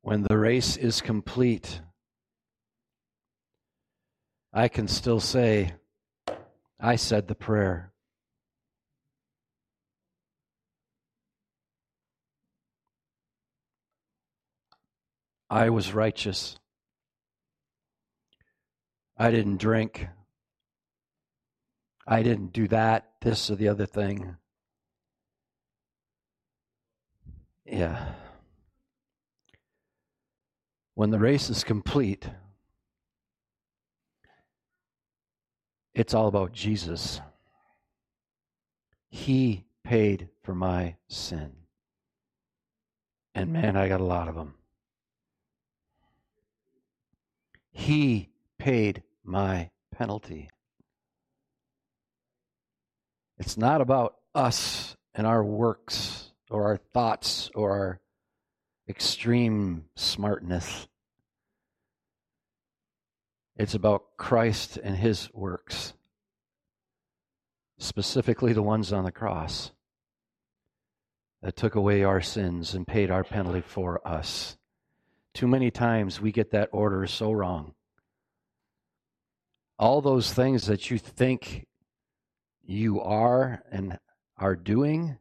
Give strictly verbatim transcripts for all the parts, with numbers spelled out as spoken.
When the race is complete, I can still say, I said the prayer. I was righteous. I didn't drink. I didn't do that, this or the other thing. Yeah. When the race is complete, it's all about Jesus. He paid for my sin. And man, I got a lot of them. He paid my penalty. It's not about us and our works or our thoughts or our extreme smartness. It's about Christ and His works, specifically the ones on the cross that took away our sins and paid our penalty for us. Too many times we get that order so wrong. All those things that you think you are and are doing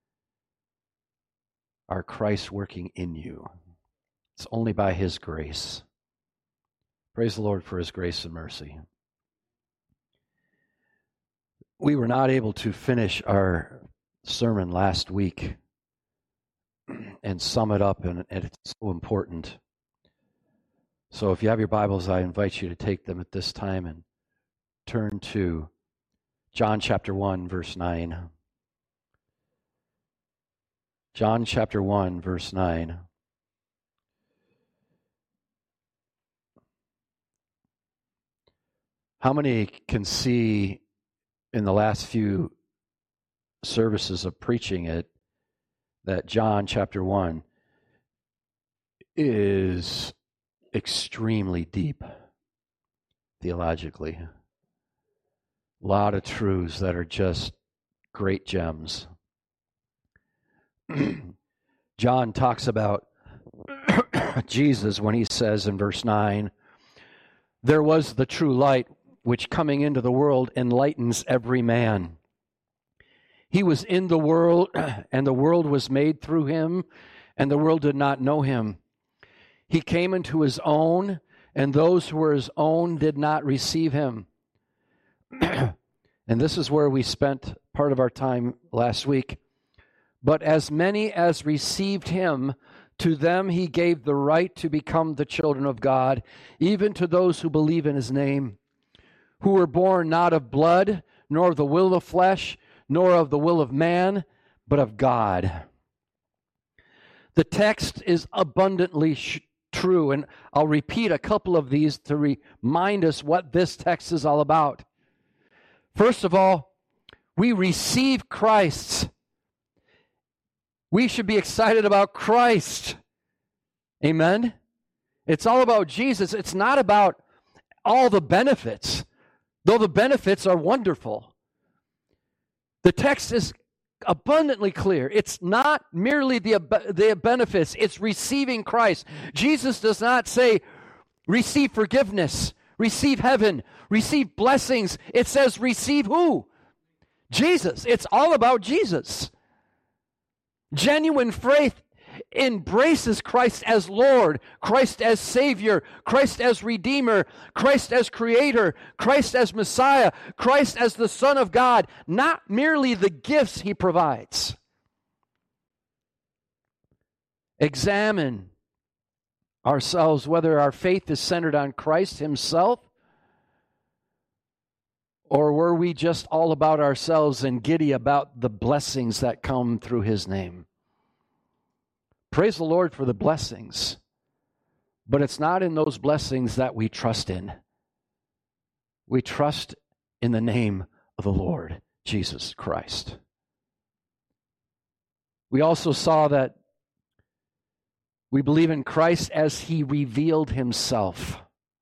are Christ working in you. It's only by His grace. Praise the Lord for His grace and mercy. We were not able to finish our sermon last week and sum it up, and it's so important. So if you have your Bibles, I invite you to take them at this time and turn to John chapter one, verse nine. John chapter one, verse nine. How many can see in the last few services of preaching it that John chapter one is extremely deep theologically? A lot of truths that are just great gems. John talks about Jesus when he says in verse nine, "There was the true light, which coming into the world enlightens every man. He was in the world, and the world was made through him, and the world did not know him. He came into his own, and those who were his own did not receive him." And this is where we spent part of our time last week. "But as many as received him, to them he gave the right to become the children of God, even to those who believe in his name, who were born not of blood, nor of the will of the flesh, nor of the will of man, but of God." The text is abundantly sh- true, and I'll repeat a couple of these to remind us what this text is all about. First of all, we receive Christ. We should be excited about Christ. Amen? It's all about Jesus. It's not about all the benefits, though the benefits are wonderful. The text is abundantly clear. It's not merely the, the benefits, it's receiving Christ. Jesus does not say, receive forgiveness, receive heaven, receive blessings. It says, receive who? Jesus. It's all about Jesus. Genuine faith embraces Christ as Lord, Christ as Savior, Christ as Redeemer, Christ as Creator, Christ as Messiah, Christ as the Son of God, not merely the gifts He provides. Examine ourselves whether our faith is centered on Christ Himself, or were we just all about ourselves and giddy about the blessings that come through His name? Praise the Lord for the blessings, but it's not in those blessings that we trust in. We trust in the name of the Lord Jesus Christ. We also saw that we believe in Christ as He revealed Himself.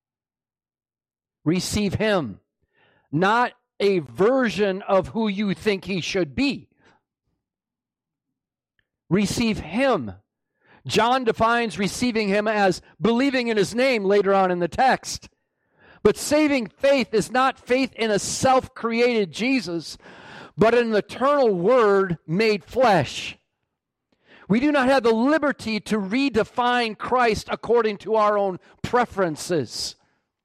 Receive Him, not a version of who you think He should be. Receive Him. John defines receiving him as believing in his name later on in the text. But saving faith is not faith in a self-created Jesus, but an eternal Word made flesh. We do not have the liberty to redefine Christ according to our own preferences.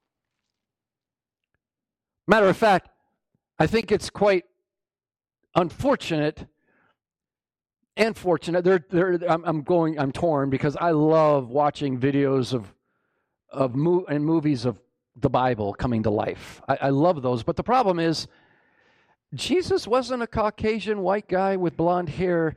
Matter of fact, I think it's quite unfortunate and fortunate. They're, they're, I'm, I'm going. I'm torn because I love watching videos of of mo- and movies of the Bible coming to life. I, I love those. But the problem is, Jesus wasn't a Caucasian white guy with blonde hair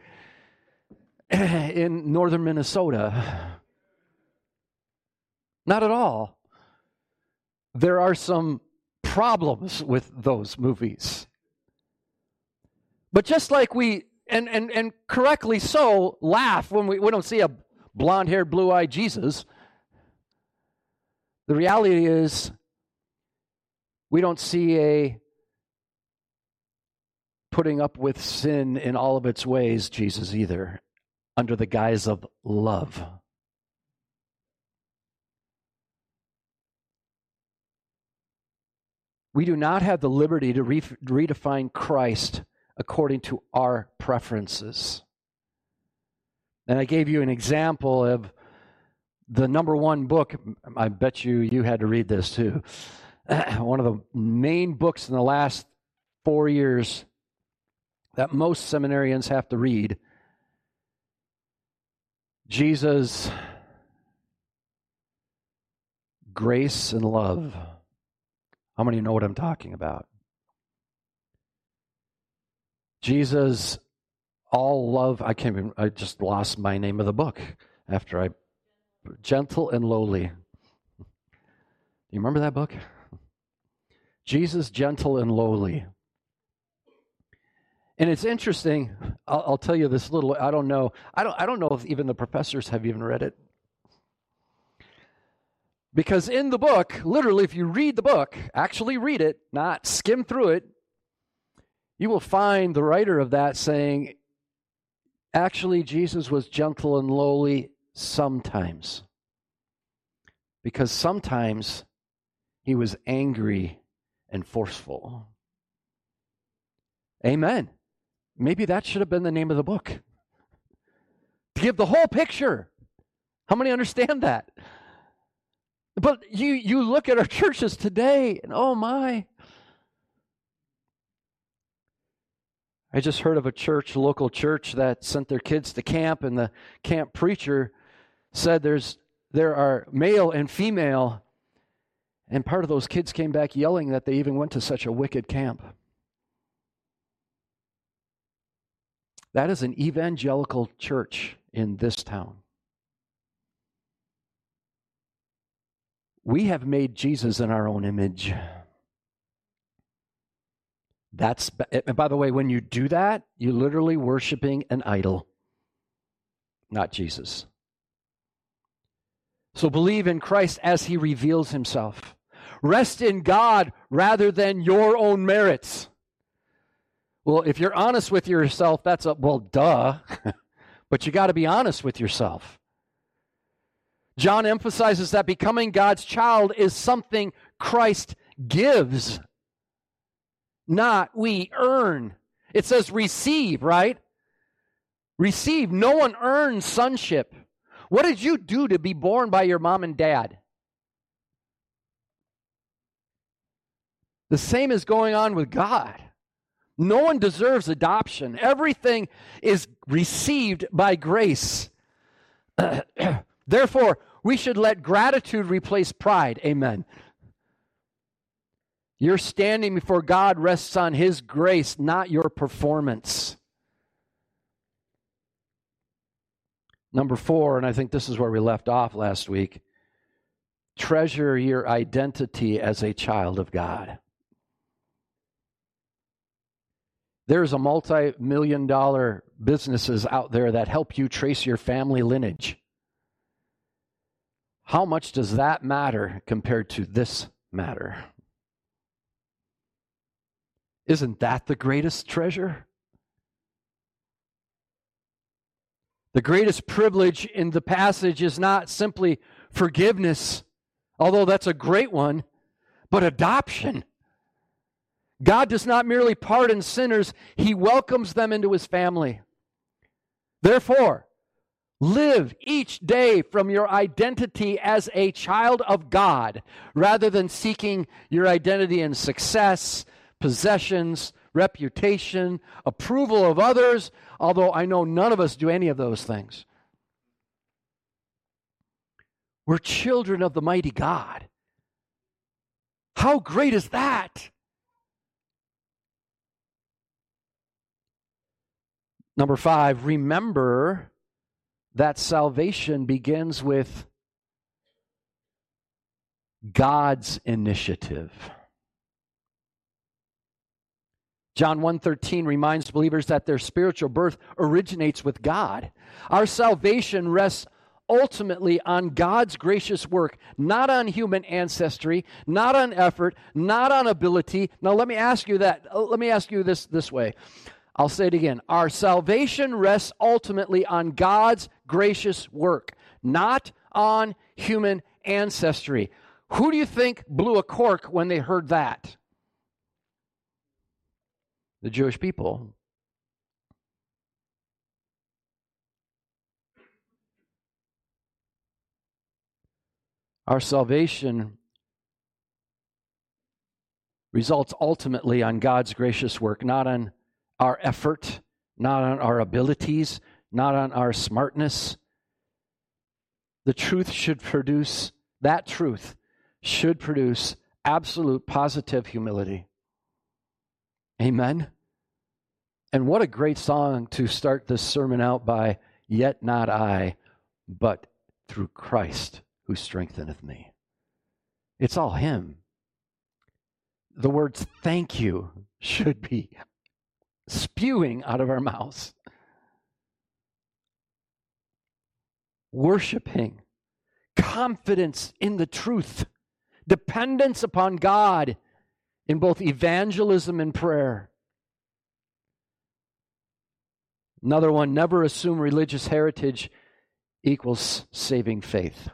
in northern Minnesota. Not at all. There are some problems with those movies. But just like we, and, and, and correctly so, laugh when we, we don't see a blonde-haired, blue-eyed Jesus, the reality is we don't see a putting up with sin in all of its ways Jesus either, under the guise of love. We do not have the liberty to re- redefine Christ according to our preferences. And I gave you an example of the number one book. I bet you you had to read this too. One of the main books in the last four years that most seminarians have to read. Jesus, Grace and Love. How many know what I'm talking about? Jesus, All Love. I can't even, I just lost my name of the book after I, Gentle and Lowly. Do you remember that book? Jesus, Gentle and Lowly. And it's interesting. I'll, I'll tell you this little. I don't know. I don't. I don't know if even the professors have even read it. Because in the book, literally, if you read the book, actually read it, not skim through it, you will find the writer of that saying, actually, Jesus was gentle and lowly sometimes. Because sometimes he was angry and forceful. Amen. Maybe that should have been the name of the book. To give the whole picture. How many understand that? But you, you look at our churches today, and oh my. I just heard of a church, a local church, that sent their kids to camp, and the camp preacher said there's there are male and female, and part of those kids came back yelling that they even went to such a wicked camp. That is an evangelical church in this town. We have made Jesus in our own image. That's, and by the way, when you do that, you're literally worshiping an idol, not Jesus. So believe in Christ as he reveals himself. Rest in God rather than your own merits. Well, if you're honest with yourself, that's a, well, duh. But you got to be honest with yourself. John emphasizes that becoming God's child is something Christ gives, not we earn. It says receive, right? Receive. No one earns sonship. What did you do to be born by your mom and dad? The same is going on with God. No one deserves adoption. Everything is received by grace. Therefore, we should let gratitude replace pride. Amen. Your standing before God rests on his grace, not your performance. Number four, and I think this is where we left off last week, treasure your identity as a child of God. There's a multi-million dollar businesses out there that help you trace your family lineage. How much does that matter compared to this matter? Isn't that the greatest treasure? The greatest privilege in the passage is not simply forgiveness, although that's a great one, but adoption. God does not merely pardon sinners, He welcomes them into His family. Therefore, live each day from your identity as a child of God, rather than seeking your identity in success, possessions, reputation, approval of others, although I know none of us do any of those things. We're children of the mighty God. How great is that? Number five, remember that salvation begins with God's initiative. John one thirteen reminds believers that their spiritual birth originates with God. Our salvation rests ultimately on God's gracious work, not on human ancestry, not on effort, not on ability. Now let me ask you that. Let me ask you this this way. I'll say it again. Our salvation rests ultimately on God's gracious work, not on human ancestry. Who do you think blew a cork when they heard that? The Jewish people. Our salvation results ultimately on God's gracious work, not on our effort, not on our abilities, not on our smartness. The truth should produce, that truth should produce absolute positive humility. Amen? And what a great song to start this sermon out by, yet not I, but through Christ who strengtheneth me. It's all Him. The words thank you should be spewing out of our mouths. Worshiping, confidence in the truth, dependence upon God in both evangelism and prayer. Another one, never assume religious heritage equals saving faith.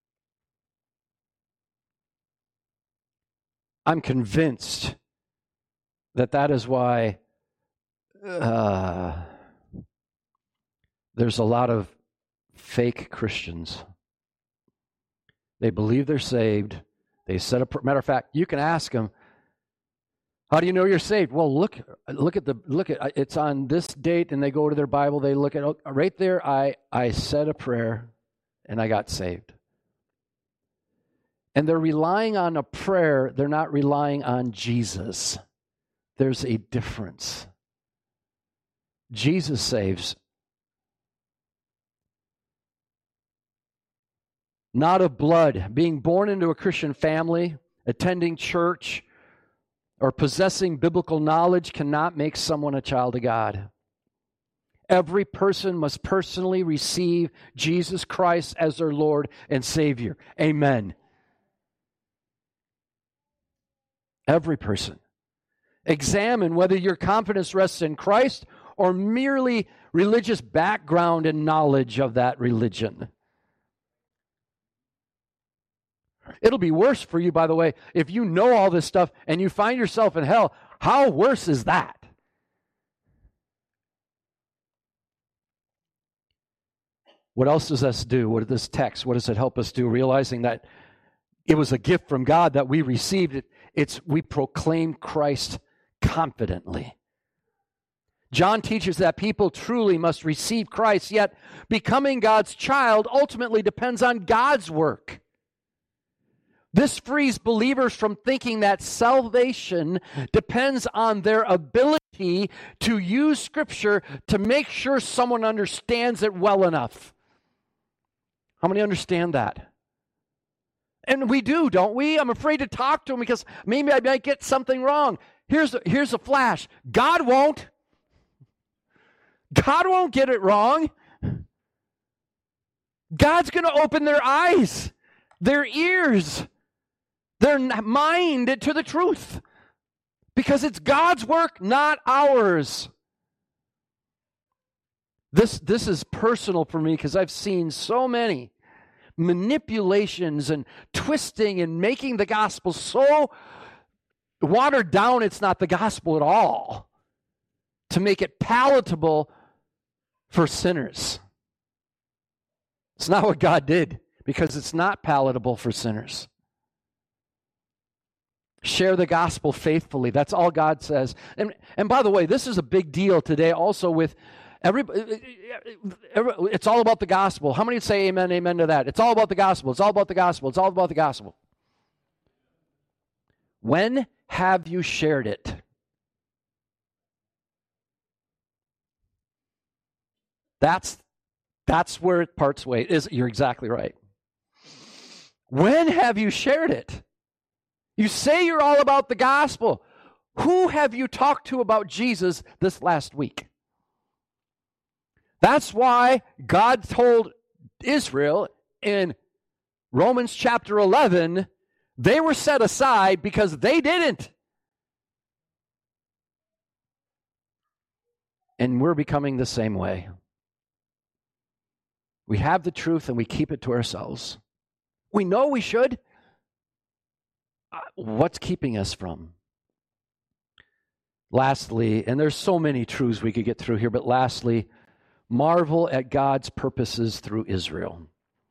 I'm convinced that that is why uh, there's a lot of fake Christians. They believe they're saved. They set up. Matter of fact, you can ask them, "How do you know you're saved?" Well, look, look at the look at it's on this date, and they go to their Bible. They look at oh, right there. I I said a prayer, and I got saved. And they're relying on a prayer. They're not relying on Jesus. There's a difference. Jesus saves. Not of blood. Being born into a Christian family, attending church, or possessing biblical knowledge cannot make someone a child of God. Every person must personally receive Jesus Christ as their Lord and Savior. Amen. Every person. Examine whether your confidence rests in Christ or merely religious background and knowledge of that religion. It'll be worse for you, by the way, if you know all this stuff and you find yourself in hell. How worse is that? What else does this do? What does this text, what does it help us do? Realizing that it was a gift from God that we received. It, it's we proclaim Christ confidently. John teaches that people truly must receive Christ, yet becoming God's child ultimately depends on God's work. This frees believers from thinking that salvation depends on their ability to use Scripture to make sure someone understands it well enough. How many understand that? And we do, don't we? I'm afraid to talk to them because maybe I might get something wrong. Here's a, here's a flash. God won't. God won't get it wrong. God's going to open their eyes, their ears, their mind to the truth. Because it's God's work, not ours. This, this is personal for me because I've seen so many manipulations and twisting and making the gospel so watered down it's not the gospel at all, to make it palatable for sinners. It's not what God did, because it's not palatable for sinners. Share the gospel faithfully. That's all God says. And, and by the way, this is a big deal today also with everybody. It's all about the gospel. How many say amen, amen to that? It's all about the gospel. It's all about the gospel. It's all about the gospel. When have you shared it? That's that's where it parts ways. Is you're exactly right. When have you shared it? You say you're all about the gospel. Who have you talked to about Jesus this last week? That's why God told Israel in Romans chapter eleven, they were set aside because they didn't. And we're becoming the same way. We have the truth and we keep it to ourselves. We know we should. Uh, what's keeping us from? Lastly, and there's so many truths we could get through here, but lastly, marvel at God's purposes through Israel.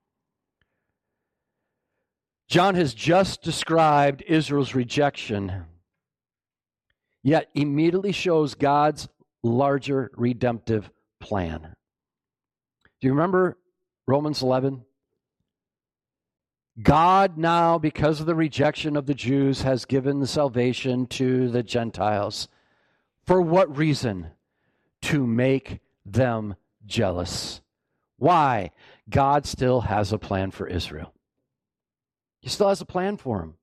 John has just described Israel's rejection, yet immediately shows God's larger redemptive plan. Do you remember Romans eleven? God now, because of the rejection of the Jews, has given salvation to the Gentiles. For what reason? To make them jealous. Why? God still has a plan for Israel. He still has a plan for them.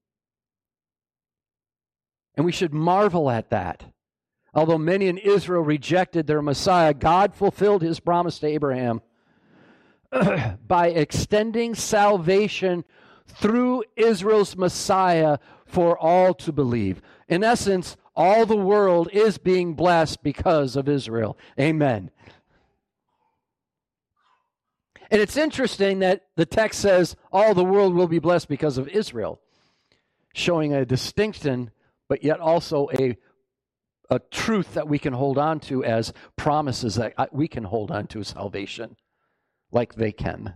And we should marvel at that. Although many in Israel rejected their Messiah, God fulfilled his promise to Abraham by extending salvation through Israel's Messiah for all to believe. In essence, all the world is being blessed because of Israel. Amen. And it's interesting that the text says all the world will be blessed because of Israel, showing a distinction, but yet also a, a truth that we can hold on to as promises that we can hold on to salvation like they can.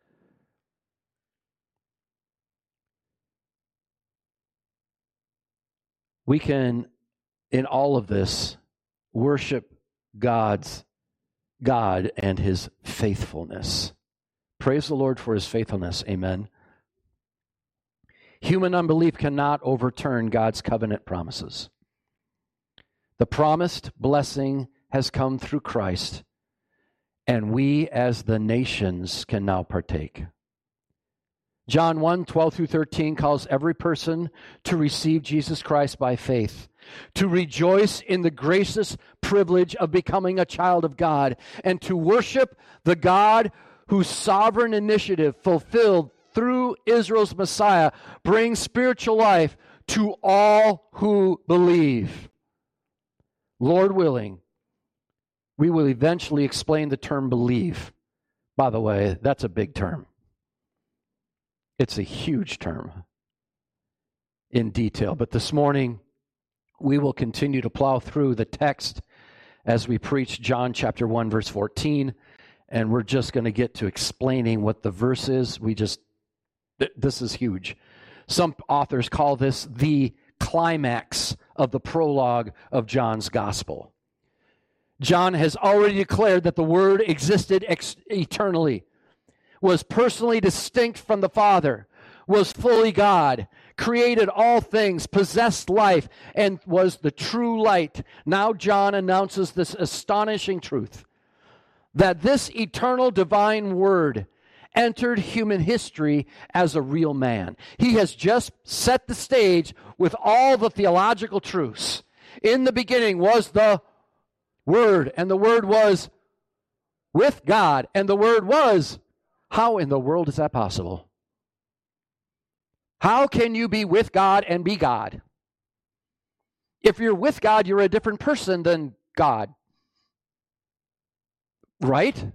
We can, in all of this, worship God's God and his faithfulness. Praise the Lord for his faithfulness. Amen. Human unbelief cannot overturn God's covenant promises. The promised blessing has come through Christ, and we as the nations can now partake. John one, twelve through thirteen calls every person to receive Jesus Christ by faith, to rejoice in the gracious privilege of becoming a child of God, and to worship the God whose sovereign initiative fulfilled through Israel's Messiah brings spiritual life to all who believe. Lord willing, we will eventually explain the term believe. By the way, that's a big term. It's a huge term in detail. But this morning, we will continue to plow through the text as we preach John chapter one, verse fourteen. And we're just going to get to explaining what the verse is. We just, this is huge. Some authors call this the climax of the prologue of John's gospel. John has already declared that the Word existed ex- eternally, was personally distinct from the Father, was fully God, created all things, possessed life, and was the true light. Now John announces this astonishing truth, that this eternal divine Word entered human history as a real man. He has just set the stage with all the theological truths. In the beginning was the Word, and the Word was with God, and the Word was. How in the world is that possible? How can you be with God and be God? If you're with God, you're a different person than God. Right?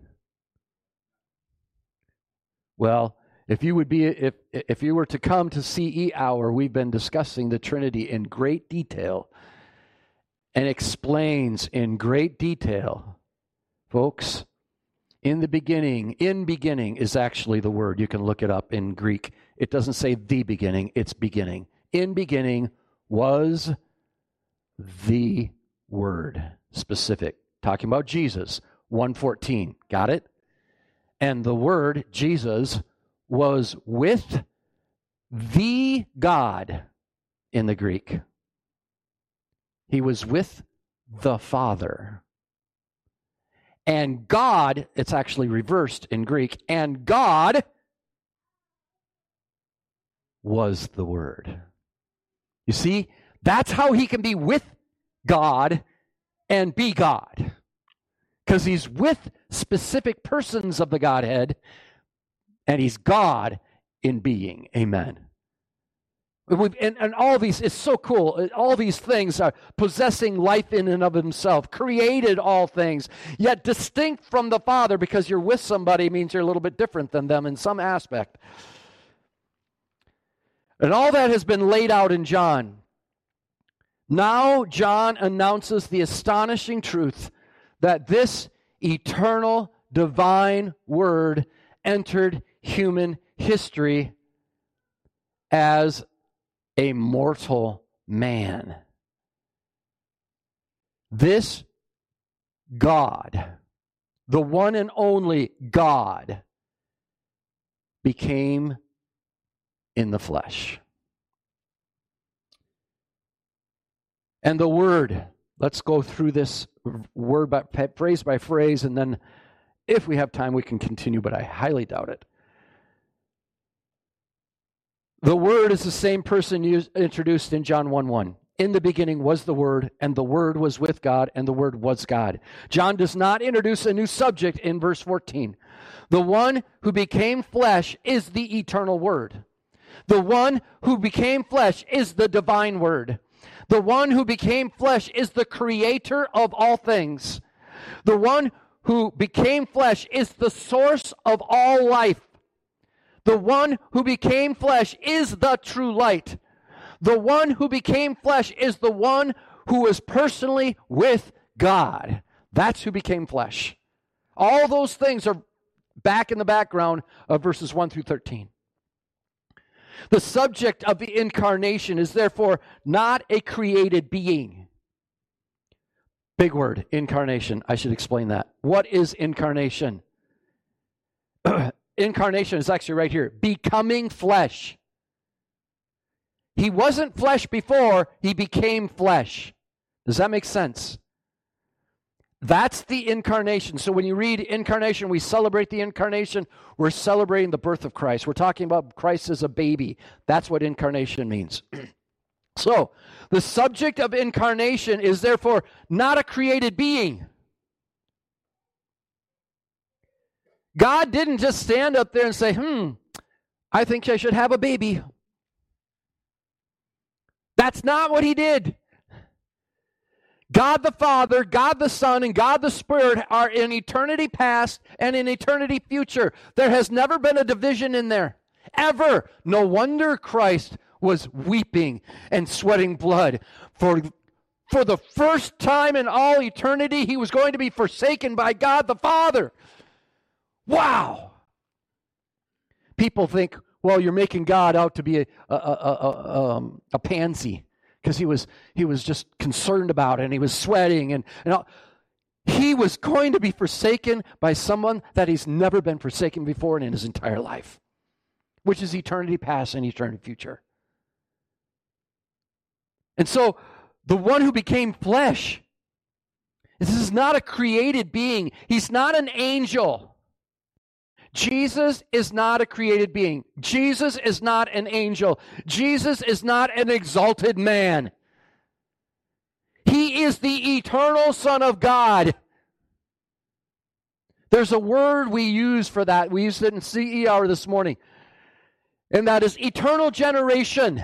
Well, if you would be if if you were to come to C E Hour, we've been discussing the Trinity in great detail and explains in great detail, folks. In the beginning, in beginning is actually the word. You can look it up in Greek. It doesn't say the beginning, it's beginning. In beginning was the Word, specific. Talking about Jesus, one fourteen. Got it? And the Word, Jesus, was with the God in the Greek. He was with the Father. And God, it's actually reversed in Greek, and God was the Word. You see, that's how he can be with God and be God. Because he's with specific persons of the Godhead, and he's God in being. Amen. And, and all these, it's so cool. All these things are possessing life in and of himself, created all things, yet distinct from the Father, because you're with somebody means you're a little bit different than them in some aspect. And all that has been laid out in John. Now John announces the astonishing truth that this eternal divine Word entered human history as a mortal man. This God, the one and only God, became in the flesh. And the Word, let's go through this word by phrase by phrase, and then if we have time we can continue, but I highly doubt it. The Word is the same person used, introduced in John one one. In the beginning was the Word, and the Word was with God, and the Word was God. John does not introduce a new subject in verse fourteen. The one who became flesh is the eternal Word. The one who became flesh is the divine Word. The one who became flesh is the creator of all things. The one who became flesh is the source of all life. The one who became flesh is the true light. The one who became flesh is the one who is personally with God. That's who became flesh. All those things are back in the background of verses one through thirteen. The subject of the incarnation is therefore not a created being. Big word, incarnation. I should explain that. What is incarnation? Incarnation is actually right here. Becoming flesh. He wasn't flesh before, he became flesh. Does that make sense? That's the incarnation. So when you read incarnation, we celebrate the incarnation. We're celebrating the birth of Christ. We're talking about Christ as a baby. That's what incarnation means. So the subject of incarnation is therefore not a created being. God didn't just stand up there and say, hmm, I think I should have a baby. That's not what he did. God the Father, God the Son, and God the Spirit are in eternity past and in eternity future. There has never been a division in there, ever. No wonder Christ was weeping and sweating blood. For, for the first time in all eternity, he was going to be forsaken by God the Father. Wow! People think, well, you're making God out to be a, a, a, a, um, a pansy. Because he was he was just concerned about it, and he was sweating, and, and all. He was going to be forsaken by someone that he's never been forsaken before in his entire life, which is eternity past and eternity future. And so, the one who became flesh, this is not a created being. He's not an angel. Jesus is not a created being. Jesus is not an angel. Jesus is not an exalted man. He is the eternal Son of God. There's a word we use for that. We used it in C E Hour this morning. And that is eternal generation.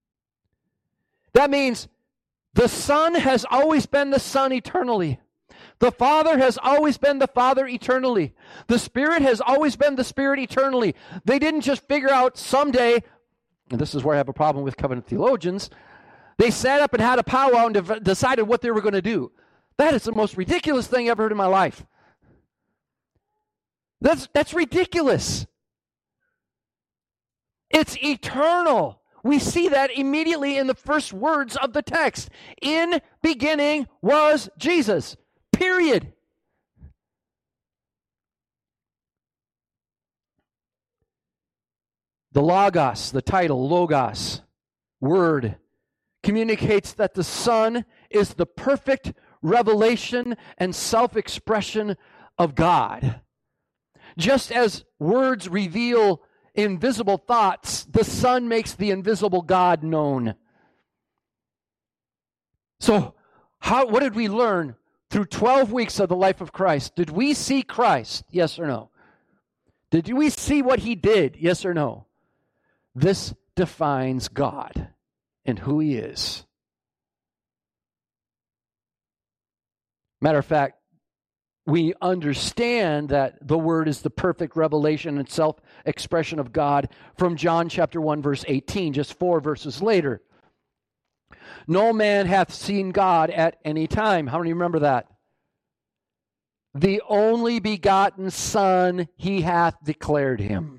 That means the Son has always been the Son eternally. The Father has always been the Father eternally. The Spirit has always been the Spirit eternally. They didn't just figure out someday, and this is where I have a problem with covenant theologians, they sat up and had a powwow and de- decided what they were going to do. That is the most ridiculous thing I've ever heard in my life. That's, that's ridiculous. It's eternal. We see that immediately in the first words of the text. In beginning was Jesus. Period. The Logos, the title, Logos, word, communicates that the Son is the perfect revelation and self-expression of God. Just as words reveal invisible thoughts, the Son makes the invisible God known. So, how, what did we learn through twelve weeks of the life of Christ? Did we see Christ? Yes or no? Did we see what He did? Yes or no? This defines God and who He is. Matter of fact, we understand that the Word is the perfect revelation and self-expression of God from John chapter one, verse eighteen, just four verses later. No man hath seen God at any time. How many remember that? The only begotten Son, He hath declared Him.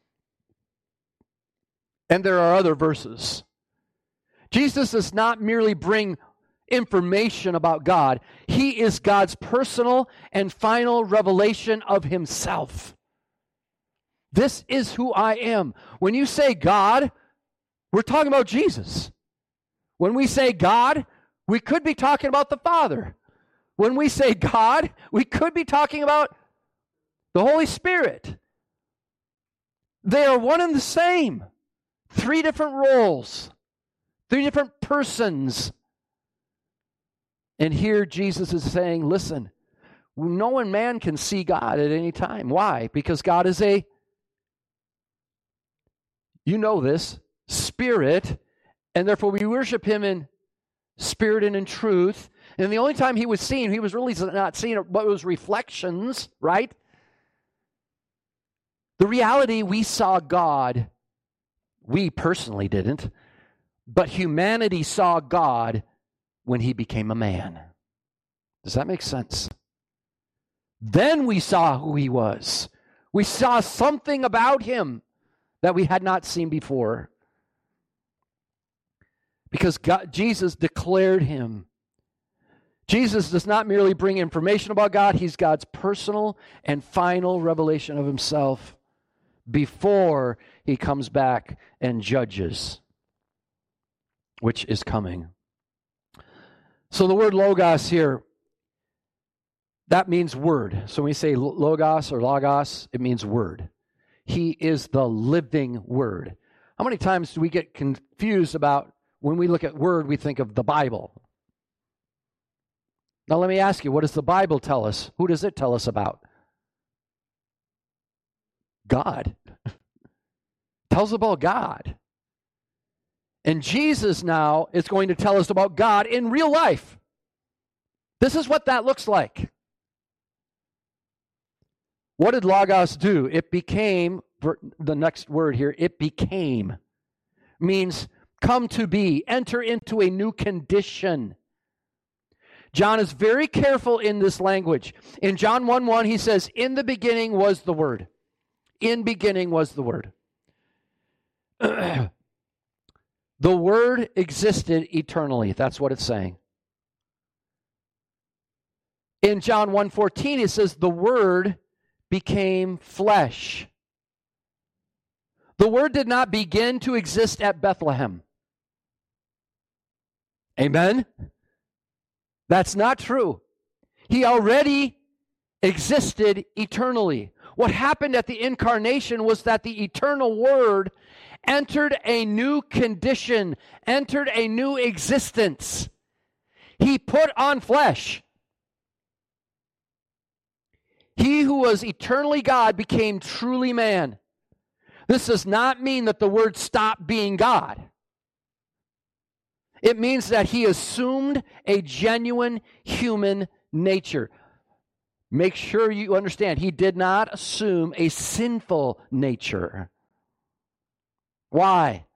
And there are other verses. Jesus does not merely bring information about God. He is God's personal and final revelation of Himself. This is who I am. When you say God, we're talking about Jesus. When we say God, we could be talking about the Father. When we say God, we could be talking about the Holy Spirit. They are one and the same. Three different roles. Three different persons. And here Jesus is saying, listen, no one man can see God at any time. Why? Because God is a, you know this, spirit, and therefore we worship Him in spirit and in truth. And the only time He was seen, He was really not seen, but it was reflections, right? The reality, we saw God, we personally didn't, but humanity saw God when He became a man. Does that make sense? Then we saw who He was. We saw something about Him that we had not seen before. Because God, Jesus declared Him. Jesus does not merely bring information about God. He's God's personal and final revelation of Himself before He comes back and judges, which is coming. So the word logos here, that means word. So when we say logos or logos, it means word. He is the living word. How many times do we get confused about when we look at word, we think of the Bible? Now let me ask you, what does the Bible tell us? Who does it tell us about? God. It tells about God. And Jesus now is going to tell us about God in real life. This is what that looks like. What did Logos do? It became, the next word here, it became, means come to be, enter into a new condition. John is very careful in this language. In John one one, he says, in the beginning was the Word. In beginning was the Word. The Word existed eternally. That's what it's saying. In John one fourteen, it says, the Word became flesh. The Word did not begin to exist at Bethlehem. Amen? That's not true. He already existed eternally. What happened at the incarnation was that the eternal Word entered a new condition, entered a new existence. He put on flesh. He who was eternally God became truly man. This does not mean that the Word stopped being God. It means that He assumed a genuine human nature. Make sure you understand, he did not assume a sinful nature. Why?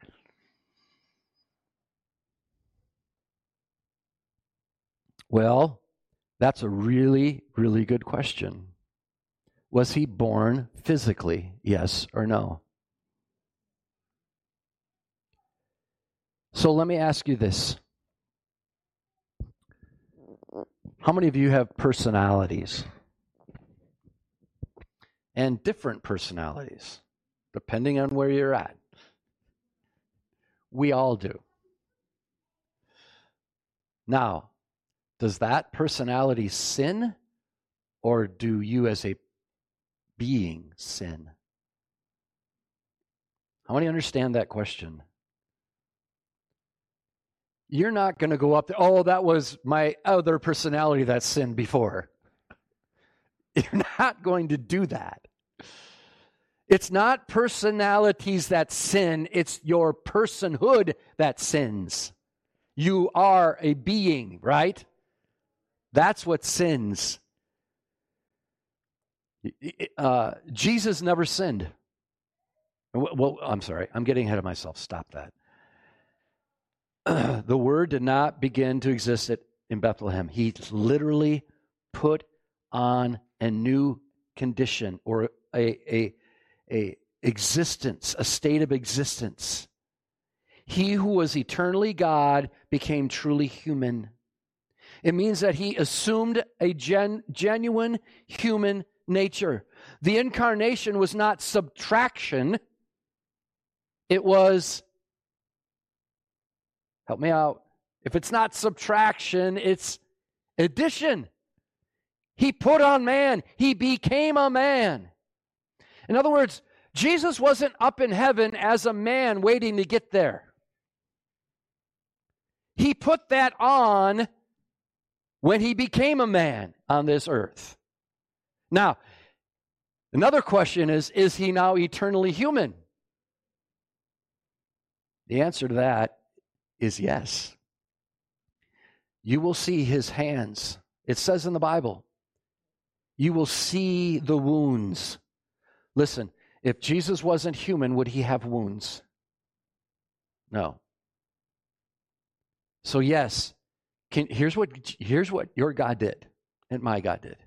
Well, that's a really, really good question. Was he born physically? Yes or no? So let me ask you this. How many of you have personalities? And different personalities, depending on where you're at. We all do. Now, does that personality sin, or do you as a being sin? How many understand that question? You're not going to go up there, oh, that was my other personality that sinned before. You're not going to do that. It's not personalities that sin, it's your personhood that sins. You are a being, right? That's what sins. Uh, Jesus never sinned. Well, I'm sorry, I'm getting ahead of myself. Stop that. The Word did not begin to exist at, in Bethlehem. He literally put on a new condition, or a, a, a existence, a state of existence. He who was eternally God became truly human. It means that he assumed a gen, genuine human nature. The incarnation was not subtraction. It was, help me out, if it's not subtraction, it's addition. He put on man. He became a man. In other words, Jesus wasn't up in heaven as a man waiting to get there. He put that on when he became a man on this earth. Now, another question is, is he now eternally human? The answer to that is yes. You will see his hands. It says in the Bible, you will see the wounds. Listen, if Jesus wasn't human, would he have wounds? No. So yes, can, here's what here's what your God did and my God did.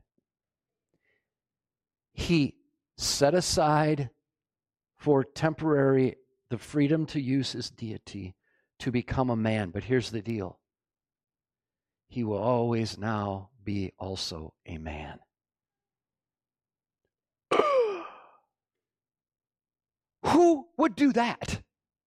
He set aside for temporary the freedom to use his deity to become a man. But here's the deal. He will always now be also a man. Who would do that?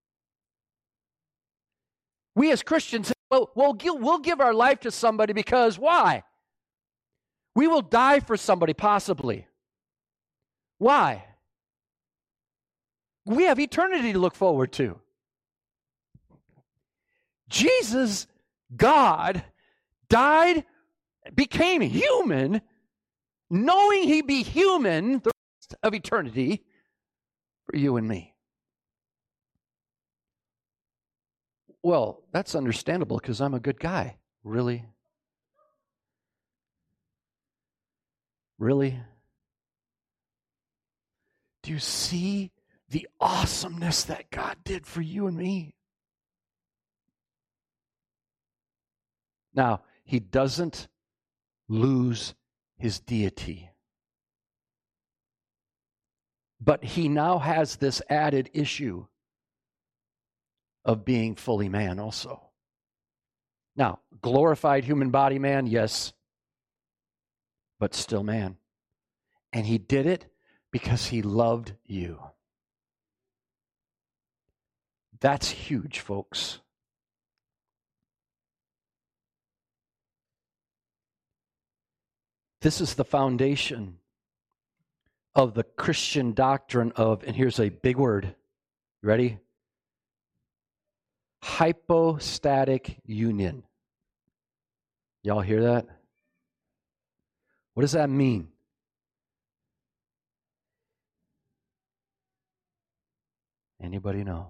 We as Christians, well, we'll give, we'll give our life to somebody because why? We will die for somebody, possibly. Why? We have eternity to look forward to. Jesus, God, died, became human, knowing he'd be human the rest of eternity for you and me. Well, that's understandable because I'm a good guy. Really? Really? Do you see the awesomeness that God did for you and me? Now, he doesn't lose his deity. But he now has this added issue of being fully man also. Now, glorified human body man, yes, but still man. And he did it because he loved you. That's huge, folks. This is the foundation of the Christian doctrine of, and here's a big word. Ready? Hypostatic union. Y'all hear that? What does that mean? Anybody know?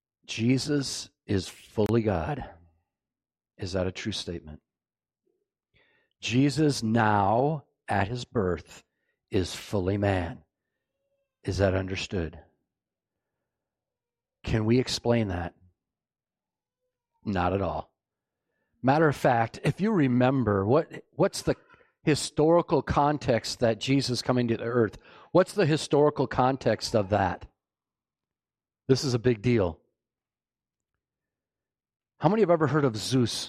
Jesus is fully God. Is that a true statement? Jesus now, at his birth, is fully man. Is that understood? Can we explain that? Not at all. Matter of fact, if you remember, what what's the historical context that Jesus coming to the earth? What's the historical context of that? This is a big deal. How many have ever heard of Zeus?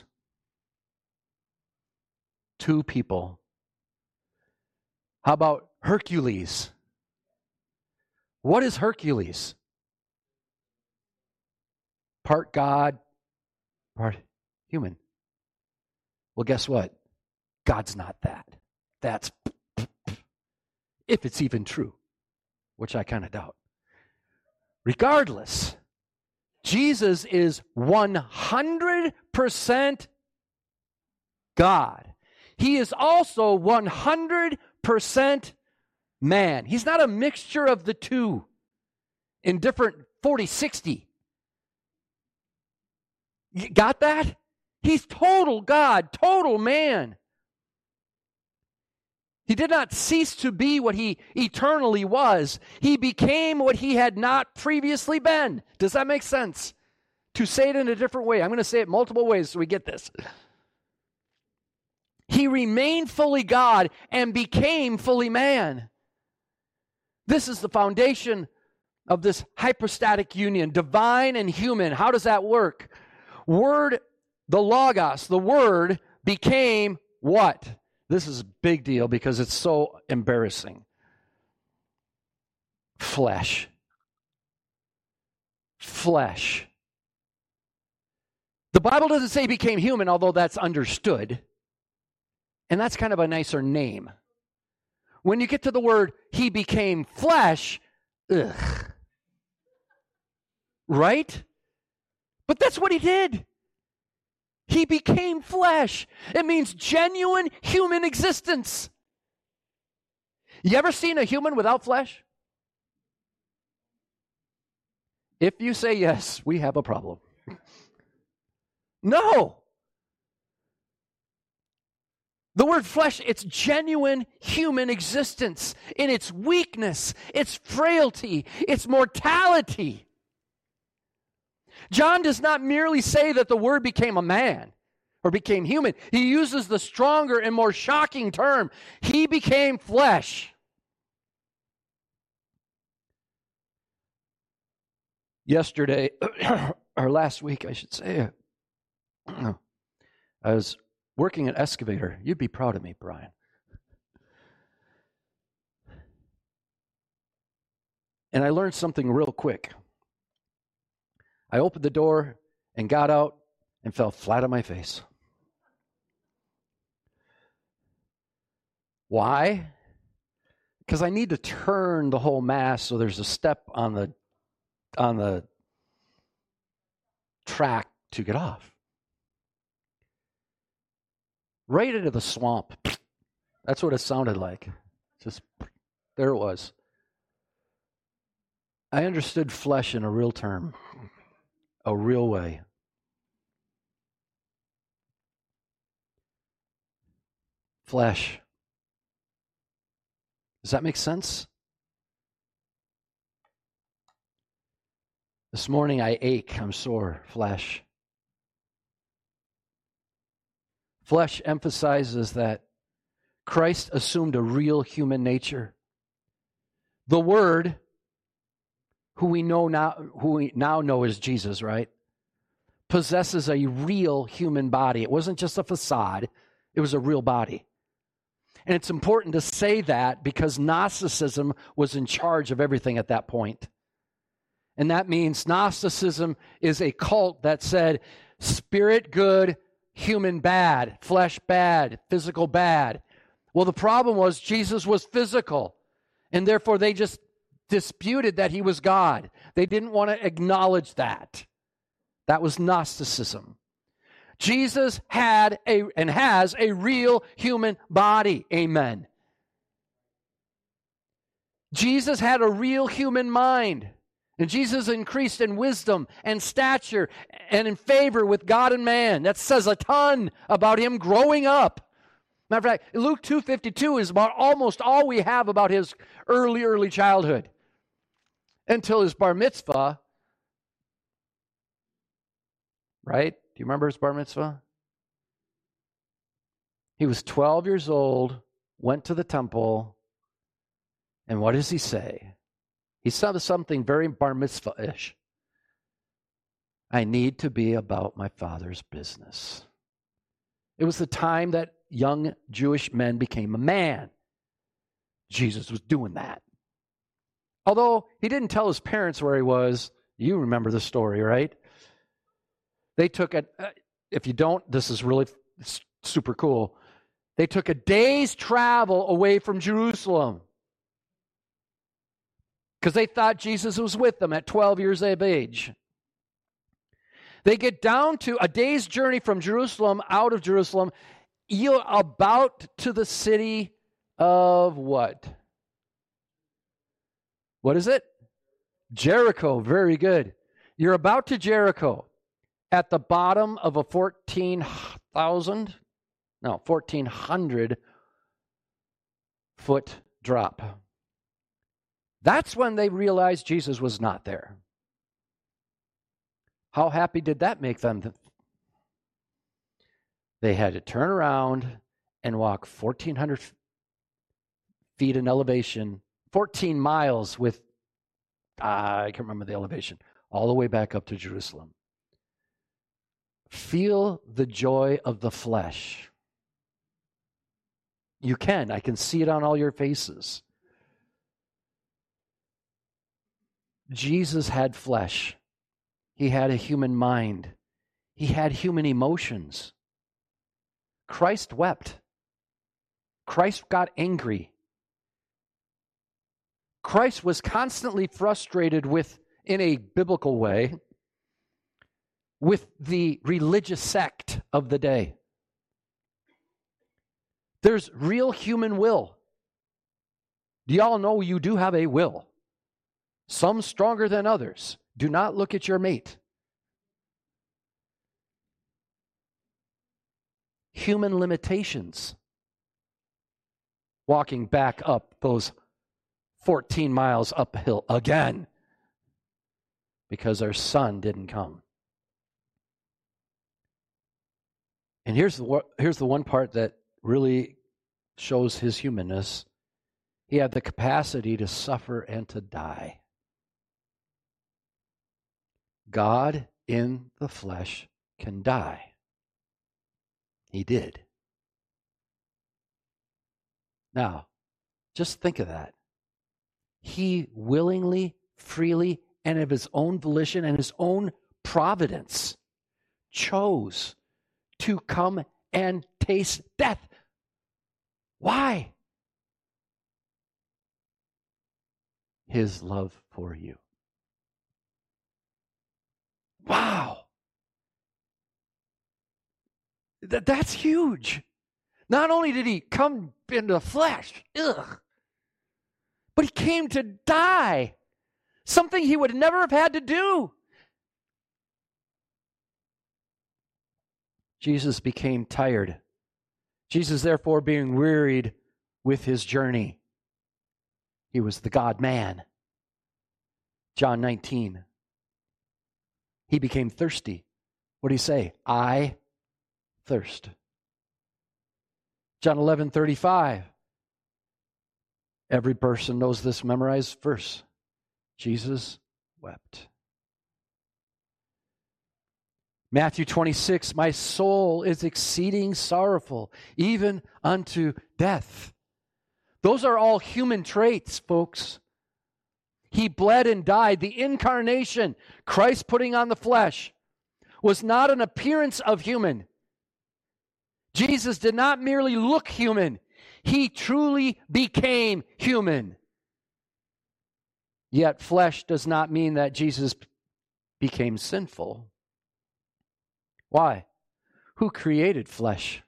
Two people. How about Hercules? What is Hercules? Part God, part human. Well, guess what? God's not that. That's if it's even true, which I kind of doubt. Regardless, Jesus is one hundred percent God. He is also one hundred percent man. He's not a mixture of the two in different forty sixty. You got that? He's total God, total man. He did not cease to be what he eternally was. He became what he had not previously been. Does that make sense? To say it in a different way, I'm going to say it multiple ways so we get this. He remained fully God and became fully man. This is the foundation of this hypostatic union, divine and human. How does that work? Word, the Logos, the Word became what? This is a big deal because it's so embarrassing. Flesh. Flesh. The Bible doesn't say he became human, although that's understood. And that's kind of a nicer name. When you get to the word, he became flesh, ugh. Right? But that's what he did. He became flesh. It means genuine human existence. You ever seen a human without flesh? If you say yes, we have a problem. No. The word flesh, it's genuine human existence in its weakness, its frailty, its mortality. John does not merely say that the Word became a man or became human. He uses the stronger and more shocking term. He became flesh. Yesterday, or last week, I should say, I was working at Excavator. You'd be proud of me, Brian. And I learned something real quick. I opened the door and got out and fell flat on my face. Why? Because I need to turn the whole mast so there's a step on the on the track to get off. Right into the swamp. That's what it sounded like. Just there it was. I understood flesh in a real term. A real way. Flesh. Does that make sense? This morning I ache, I'm sore. Flesh. Flesh emphasizes that Christ assumed a real human nature. The Word, who we know now, who we now know as Jesus, right, possesses a real human body. It wasn't just a facade, it was a real body. And it's important to say that because Gnosticism was in charge of everything at that point. And that means Gnosticism is a cult that said spirit good, human bad, flesh bad, physical bad. Well, the problem was Jesus was physical, and therefore they just disputed that he was God. They didn't want to acknowledge that. That was Gnosticism. Jesus had a and has a real human body. Amen. Jesus had a real human mind. And Jesus increased in wisdom and stature and in favor with God and man. That says a ton about him growing up. Matter of fact, Luke two fifty-two is about almost all we have about his early, early childhood until his bar mitzvah. Right? Do you remember his bar mitzvah? He was twelve years old, went to the temple, and what does he say? He said something very bar mitzvah-ish. I need to be about my Father's business. It was the time that young Jewish men became a man. Jesus was doing that. Although he didn't tell his parents where he was. You remember the story, right? They took a, if you don't, this is really super cool. They took a day's travel away from Jerusalem because they thought Jesus was with them at twelve years of age. They get down to a day's journey from Jerusalem, out of Jerusalem, you're about to the city of what? What is it? Jericho. Very good. You're about to Jericho at the bottom of a fourteen thousand, no, fourteen hundred foot drop. That's when they realized Jesus was not there. How happy did that make them? They had to turn around and walk fourteen hundred feet in elevation, fourteen miles with, uh, I can't remember the elevation, all the way back up to Jerusalem. Feel the joy of the flesh. You can. I can see it on all your faces. Jesus had flesh. He had a human mind. He had human emotions. Christ wept. Christ got angry. Christ was constantly frustrated with, in a biblical way, with the religious sect of the day. There's real human will. Do y'all know you do have a will? Some stronger than others. Do not look at your mate. Human limitations. Walking back up those fourteen miles uphill again because our son didn't come. And here's the, here's the one part that really shows his humanness. He had the capacity to suffer and to die. God in the flesh can die. He did. Now, just think of that. He willingly, freely, and of his own volition and his own providence chose to come and taste death. Why? His love for you. Wow. That, that's huge. Not only did he come into the flesh, ugh, but he came to die. Something he would never have had to do. Jesus became tired. Jesus, therefore, being wearied with his journey. He was the God-man. John nineteen. He became thirsty. What did he say? I thirst. John eleven thirty-five. Every person knows this memorized verse. Jesus wept. Matthew twenty-six, my soul is exceeding sorrowful, even unto death. Those are all human traits, folks. He bled and died. The incarnation, Christ putting on the flesh, was not an appearance of human. Jesus did not merely look human. He truly became human. Yet flesh does not mean that Jesus became sinful. Why? Who created flesh?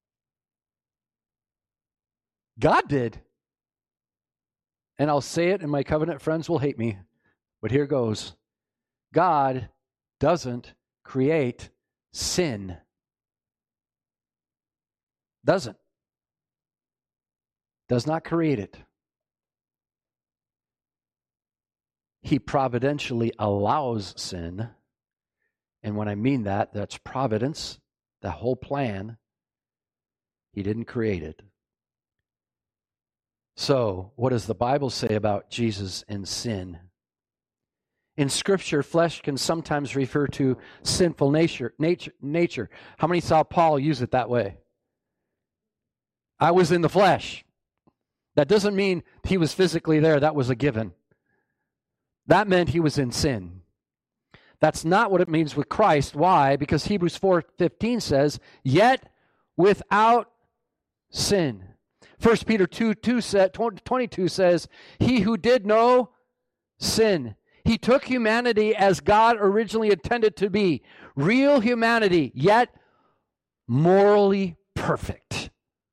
God did. And I'll say it, and my covenant friends will hate me, but here goes. God doesn't create sin. Doesn't. does not create it. He providentially allows sin. And when I mean that, that's providence, the whole plan. He didn't create it. So, what does the Bible say about Jesus and sin? In Scripture, flesh can sometimes refer to sinful nature. Nature. nature. How many saw Paul use it that way? I was in the flesh. That doesn't mean he was physically there. That was a given. That meant he was in sin. That's not what it means with Christ. Why? Because Hebrews four fifteen says, yet without sin. First Peter two twenty-two says, he who did no sin. He took humanity as God originally intended to be. Real humanity, yet morally perfect.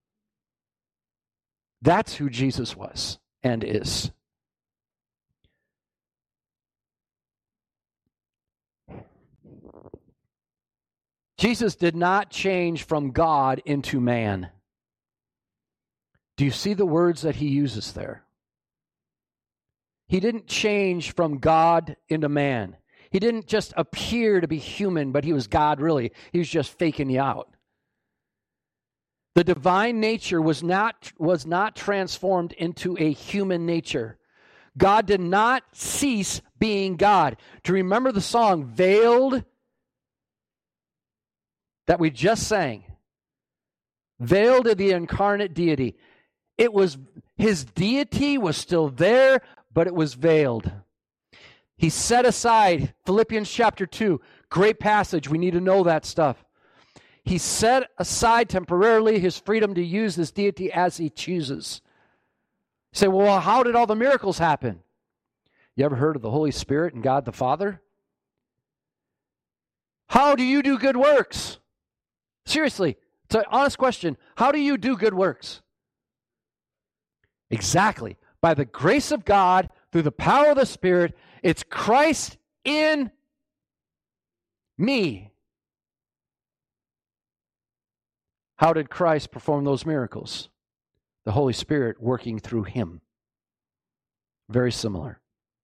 That's who Jesus was and is. Jesus did not change from God into man. Do you see the words that he uses there? He didn't change from God into man. He didn't just appear to be human, but he was God really. He was just faking you out. The divine nature was not, was not transformed into a human nature. God did not cease being God. Do you remember the song, Veiled, that we just sang? Veiled in the incarnate deity. It was, his deity was still there, but it was veiled. He set aside, Philippians chapter two, great passage, we need to know that stuff. He set aside temporarily his freedom to use his deity as he chooses. You say, well, how did all the miracles happen? You ever heard of the Holy Spirit and God the Father? How do you do good works? Seriously, it's an honest question. How do you do good works? Exactly. By the grace of God, through the power of the Spirit, it's Christ in me. How did Christ perform those miracles? The Holy Spirit working through him. Very similar.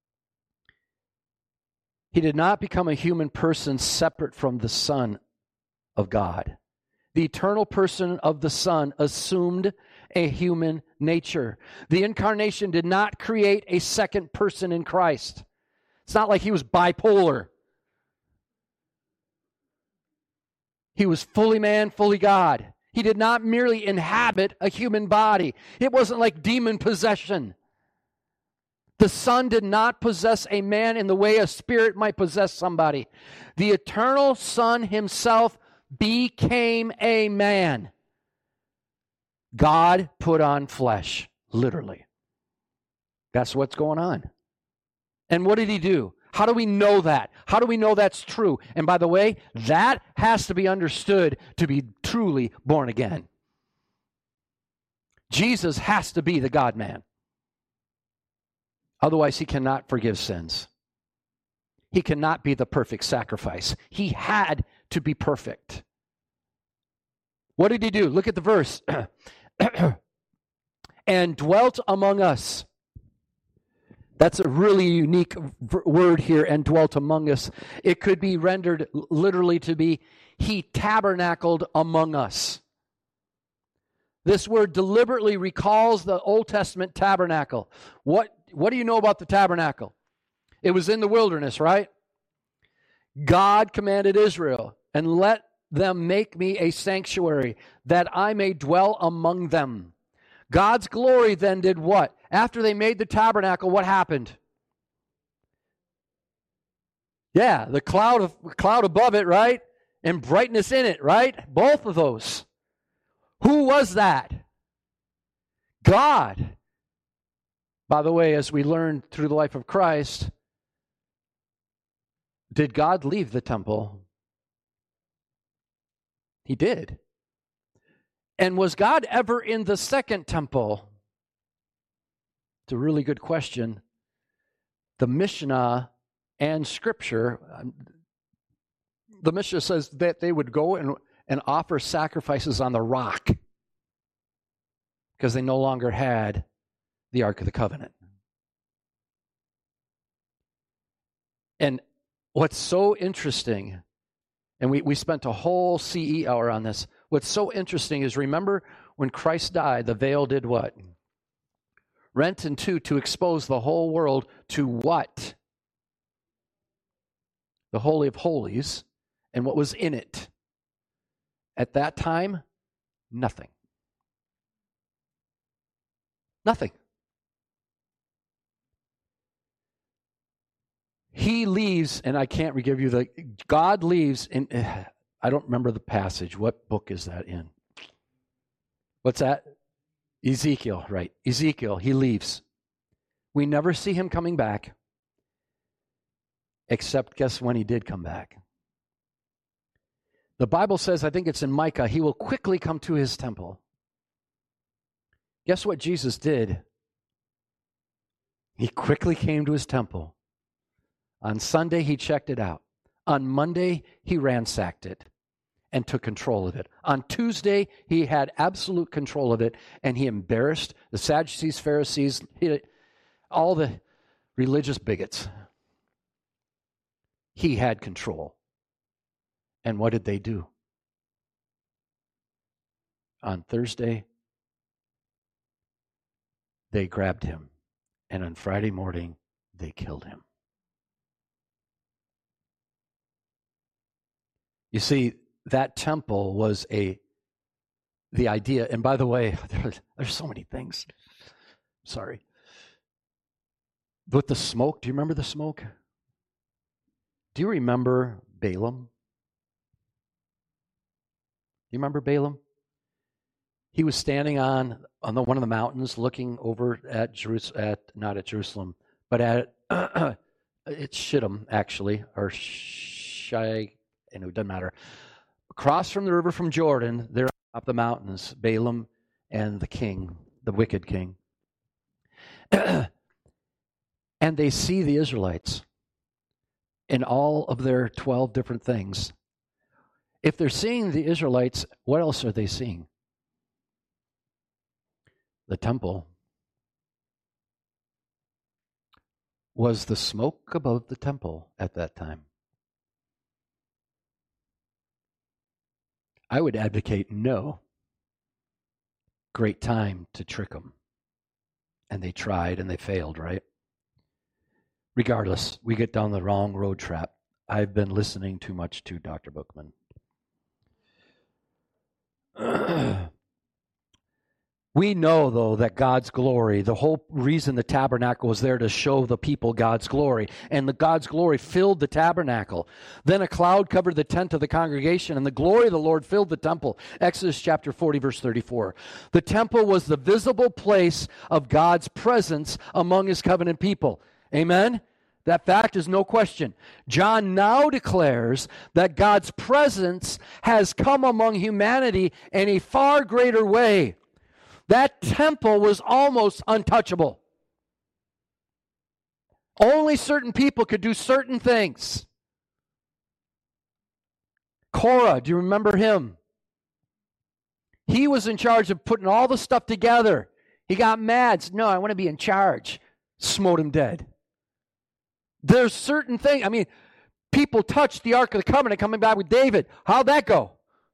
He did not become a human person separate from the Son of God. The eternal person of the Son assumed a human nature. The incarnation did not create a second person in Christ. It's not like he was bipolar. He was fully man, fully God. He did not merely inhabit a human body. It wasn't like demon possession. The Son did not possess a man in the way a spirit might possess somebody. The eternal Son himself became a man. God put on flesh, literally. That's what's going on. And what did he do? How do we know that? How do we know that's true? And by the way, that has to be understood to be truly born again. Jesus has to be the God-man. Otherwise, he cannot forgive sins. He cannot be the perfect sacrifice. He had to be perfect. What did he do? Look at the verse. And dwelt among us. That's a really unique v- word here, and dwelt among us. It could be rendered literally to be, he tabernacled among us. This word deliberately recalls the Old Testament tabernacle. What, what do you know about the tabernacle? It was in the wilderness, right? God commanded Israel, and let them make me a sanctuary, that I may dwell among them. God's glory then did what? After they made the tabernacle, what happened? Yeah, the cloud of cloud above it, right? And brightness in it, right? Both of those. Who was that? God. By the way, as we learn through the life of Christ, did God leave the temple? He did. And was God ever in the second temple? It's a really good question. The Mishnah and Scripture, the Mishnah says that they would go and, and offer sacrifices on the rock. because they no longer had the Ark of the Covenant. And what's so interesting, and we, we spent a whole C E hour on this, what's so interesting is, remember when Christ died, the veil did what? Rent in two to expose the whole world to what? The Holy of Holies, and what was in it. At that time, nothing. Nothing. He leaves, and I can't give you the, God leaves, in, I don't remember the passage. What book is that in? What's that? Ezekiel, right. Ezekiel, he leaves. We never see him coming back, except guess when he did come back? The Bible says, I think it's in Micah, he will quickly come to his temple. Guess what Jesus did? He quickly came to his temple. On Sunday, he checked it out. On Monday, he ransacked it and took control of it. On Tuesday, he had absolute control of it, and he embarrassed the Sadducees, Pharisees, all the religious bigots. He had control. And what did they do? On Thursday, they grabbed him, and on Friday morning, they killed him. You see, that temple was a, the idea, and by the way, there's, there's so many things. Sorry. With the smoke, do you remember the smoke? Do you remember Balaam? Do you remember Balaam? He was standing on, on the, one of the mountains looking over at Jerusalem, at, not at Jerusalem, but at, it's Shittim, actually, or Shai, and it doesn't matter. Across from the river from Jordan, there up the mountains, Balaam and the king, the wicked king. And they see the Israelites in all of their twelve different things. If they're seeing the Israelites, what else are they seeing? The temple. Was the smoke above the temple at that time? I would advocate no. Great time to trick them. And they tried and they failed, right? Regardless, we get down the wrong road trap. I've been listening too much to Doctor Bookman. We know, though, that God's glory, the whole reason the tabernacle was there to show the people God's glory, and the God's glory filled the tabernacle. Then a cloud covered the tent of the congregation, and the glory of the Lord filled the temple. Exodus chapter forty, verse thirty-four. The temple was the visible place of God's presence among his covenant people. Amen? That fact is no question. John now declares that God's presence has come among humanity in a far greater way. That temple was almost untouchable. Only certain people could do certain things. Korah, do you remember him? He was in charge of putting all the stuff together. He got mad. Said, no, I want to be in charge. Smote him dead. There's certain things. I mean, people touched the Ark of the Covenant coming back with David. How'd that go?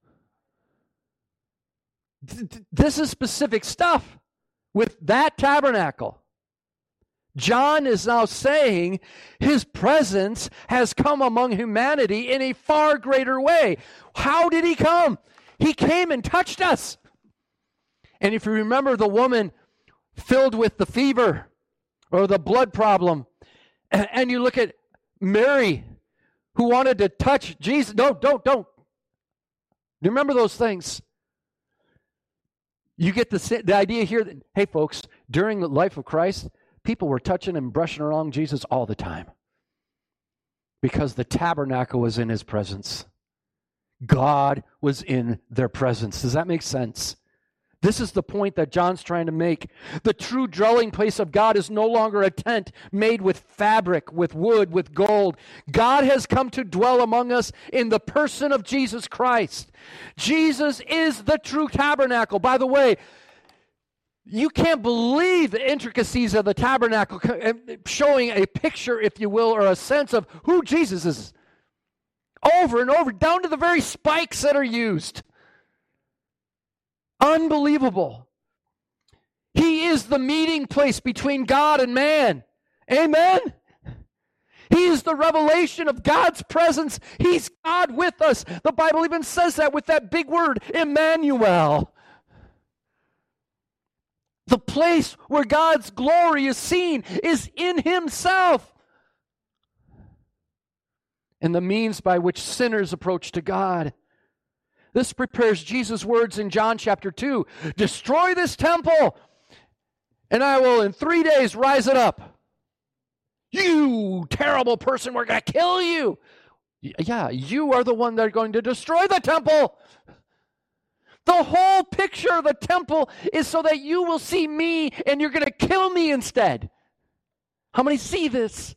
This is specific stuff with that tabernacle. John is now saying his presence has come among humanity in a far greater way. How did he come? He came and touched us. And if you remember the woman filled with the fever or the blood problem, and you look at Mary who wanted to touch Jesus. No, don't, don't. Do you remember those things? You get the, the idea here that, hey, folks, during the life of Christ, people were touching and brushing around Jesus all the time because the tabernacle was in his presence. God was in their presence. Does that make sense? This is the point that John's trying to make. The true dwelling place of God is no longer a tent made with fabric, with wood, with gold. God has come to dwell among us in the person of Jesus Christ. Jesus is the true tabernacle. By the way, You can't believe the intricacies of the tabernacle, showing a picture, if you will, or a sense of who Jesus is. Over and over, down to the very spikes that are used. Unbelievable. He is the meeting place between God and man. Amen? He is the revelation of God's presence. He's God with us. The Bible even says that with that big word, Emmanuel. The place where God's glory is seen is in himself. And the means by which sinners approach to God. This prepares Jesus' words in John chapter two. Destroy this temple, and I will in three days rise it up. You terrible person, we're going to kill you. Yeah, you are the one that are going to destroy the temple. The whole picture of the temple is so that you will see me and you're going to kill me instead. How many see this?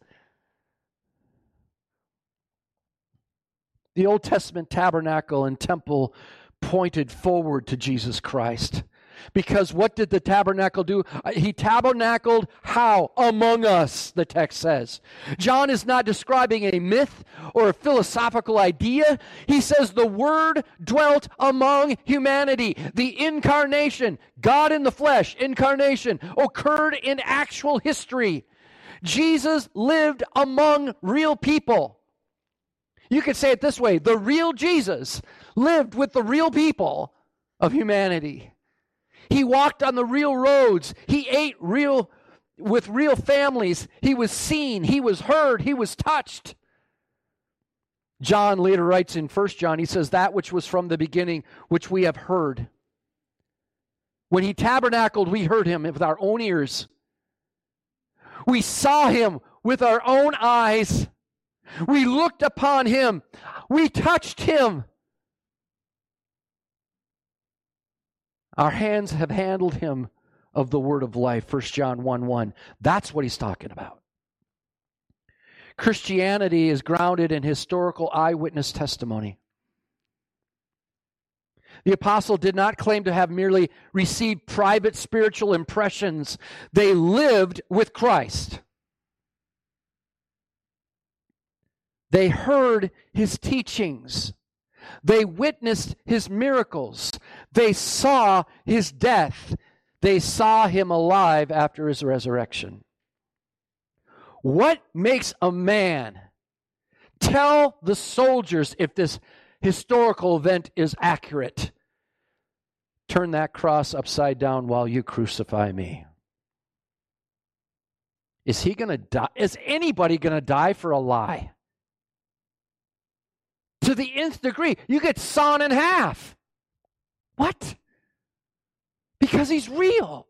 The Old Testament tabernacle and temple pointed forward to Jesus Christ. Because what did the tabernacle do? He tabernacled how? Among us, the text says. John is not describing a myth or a philosophical idea. He says the Word dwelt among humanity. The incarnation, God in the flesh, incarnation, occurred in actual history. Jesus lived among real people. You could say it this way, the real Jesus lived with the real people of humanity. He walked on the real roads. He ate real with real families. He was seen, he was heard, he was touched. John later writes in First John, he says, that which was from the beginning, which we have heard. When he tabernacled, we heard him with our own ears. We saw him with our own eyes. We looked upon him. We touched him. Our hands have handled him of the word of life, First John one one. That's what he's talking about. Christianity is grounded in historical eyewitness testimony. The apostle did not claim to have merely received private spiritual impressions. They lived with Christ. They heard his teachings. They witnessed his miracles. They saw his death. They saw him alive after his resurrection. What makes a man tell the soldiers if this historical event is accurate? Turn that cross upside down while you crucify me. Is he going to die? Is anybody going to die for a lie? To the nth degree, you get sawn in half. What? Because he's real.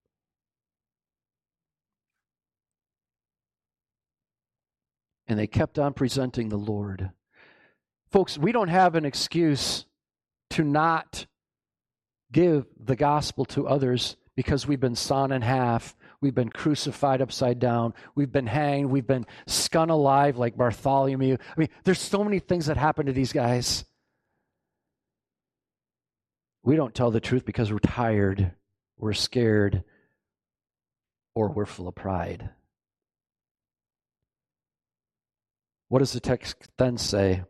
And they kept on presenting the Lord. Folks, we don't have an excuse to not give the gospel to others because we've been sawn in half. We've been crucified upside down. We've been hanged. We've been scun alive like Bartholomew. I mean, there's so many things that happen to these guys. We don't tell the truth because we're tired, we're scared, or we're full of pride. What does the text then say?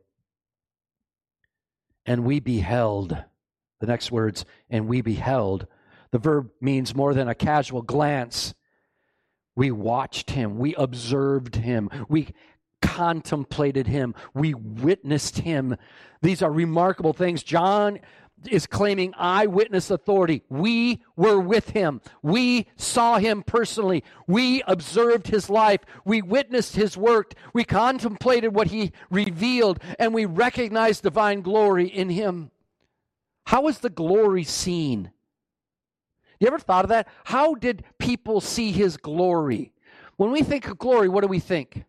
And we beheld. The next words, and we beheld. The verb means more than a casual glance. We watched him. We observed him. We contemplated him. We witnessed him. These are remarkable things. John is claiming eyewitness authority. We were with him. We saw him personally. We observed his life. We witnessed his work. We contemplated what he revealed, and we recognized divine glory in him. How is the glory seen? You ever thought of that? How did people see his glory? When we think of glory, what do we think?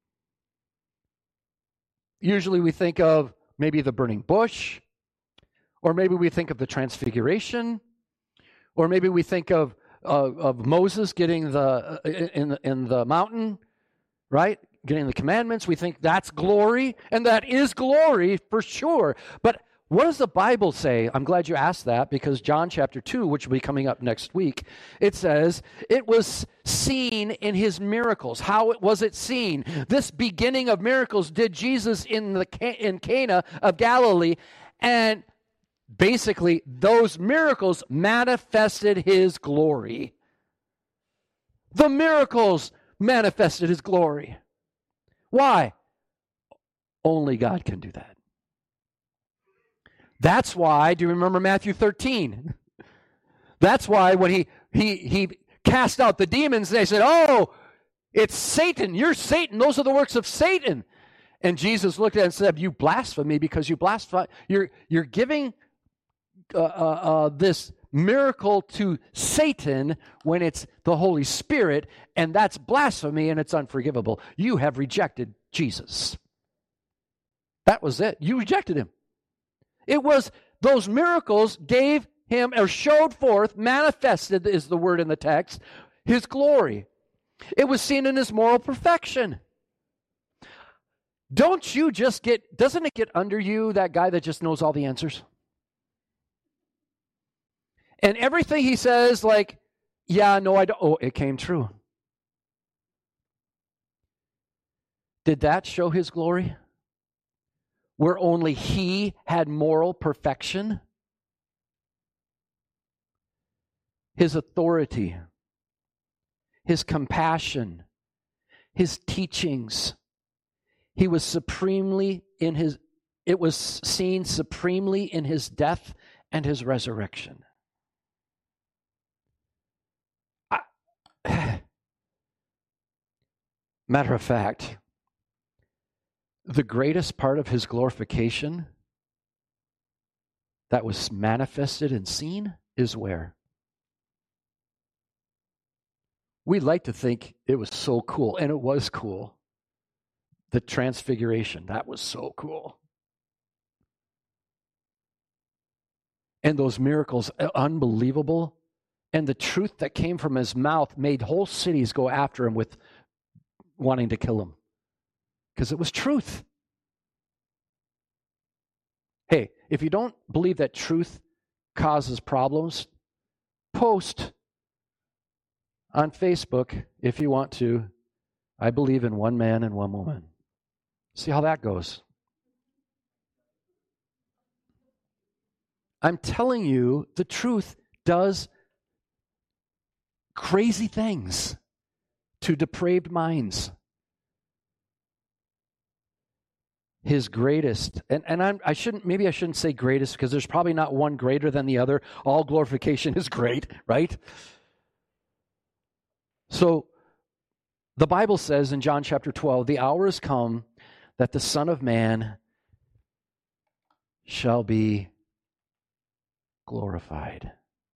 Usually we think of maybe the burning bush, or maybe we think of the transfiguration, or maybe we think of uh, of Moses getting the uh, in the, in the mountain, right? Getting the commandments. We think that's glory, and that is glory for sure. But what does the Bible say? I'm glad you asked that, because John chapter two, which will be coming up next week, it says it was seen in his miracles. How was it seen? This beginning of miracles did Jesus in the in Cana of Galilee, and basically those miracles manifested his glory. The miracles manifested his glory. Why? Only God can do that. That's why, do you remember Matthew thirteen? That's why when he he he cast out the demons, they said, "Oh, it's Satan. You're Satan. Those are the works of Satan." And Jesus looked at it and said, "You blaspheme because you blaspheme. You're you're giving uh, uh, uh, this miracle to Satan when it's the Holy Spirit, and that's blasphemy and it's unforgivable. You have rejected Jesus." That was it. You rejected him. It was those miracles gave him, or showed forth, manifested is the word in the text, his glory. It was seen in his moral perfection. Don't you just get, doesn't it get under you, that guy that just knows all the answers? And everything he says, like, yeah, no, I don't, oh, it came true. Did that show his glory? Where only he had moral perfection? His authority, his compassion, his teachings. He was supremely in his, it was seen supremely in his death and his resurrection. I, matter of fact, the greatest part of his glorification that was manifested and seen is where? We like to think it was so cool, and it was cool. The transfiguration, that was so cool. And those miracles, unbelievable. And the truth that came from his mouth made whole cities go after him with wanting to kill him. Because it was truth. Hey, if you don't believe that truth causes problems, post on Facebook if you want to, "I believe in one man and one woman." See how that goes. I'm telling you, the truth does crazy things to depraved minds. His greatest, and, and I'm, I shouldn't, maybe I shouldn't say greatest, because there's probably not one greater than the other. All glorification is great, right? So the Bible says in John chapter twelve, "The hour is come that the Son of Man shall be glorified."